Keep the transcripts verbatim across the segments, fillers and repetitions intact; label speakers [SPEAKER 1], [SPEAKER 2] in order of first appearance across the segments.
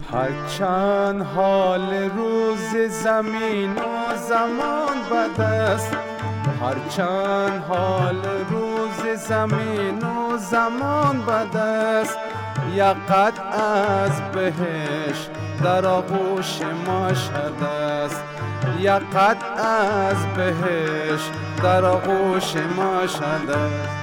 [SPEAKER 1] هرچند حال روز زمین و زمان بد است، هرچند حال روز زمین و زمان بد است، یقت از بهشت در آغوش مشهد است، یقت از بهشت در آغوش مشهد است.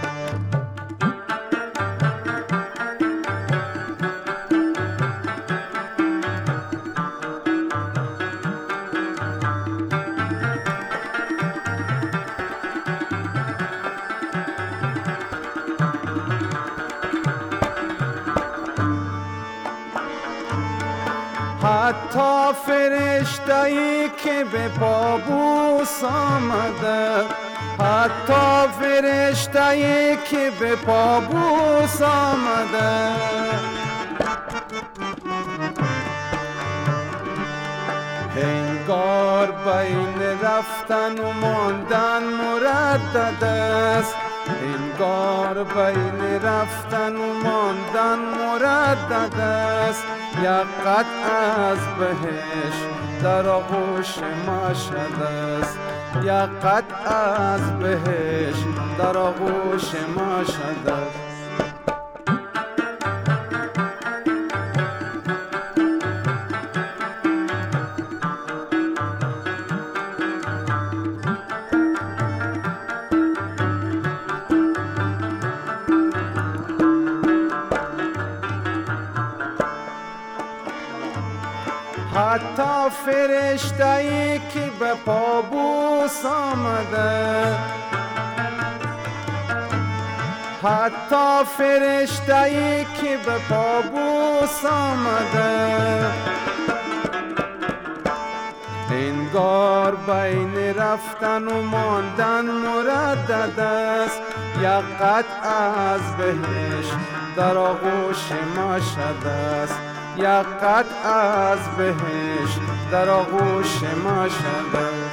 [SPEAKER 1] حتی فرشته‌ای که به پابوس آمده، حتی فرشته‌ای که به پابوس آمده، هنگار بین رفتن و ماندن مردد است، هنگار بین رفتن و ماندن مردد است، یقت از بهشت در آغوش مشهد است، یقت از بهشت در آغوش مشهد است. حتی فرشته‌ای که به پابوس آمده، حتی فرشته‌ای که به پابوس آمده، انگار بین رفتن و ماندن مردد است، یقت از بهشت در آغوش مشهد است، یقت از بهشت در آغوش مشهد است.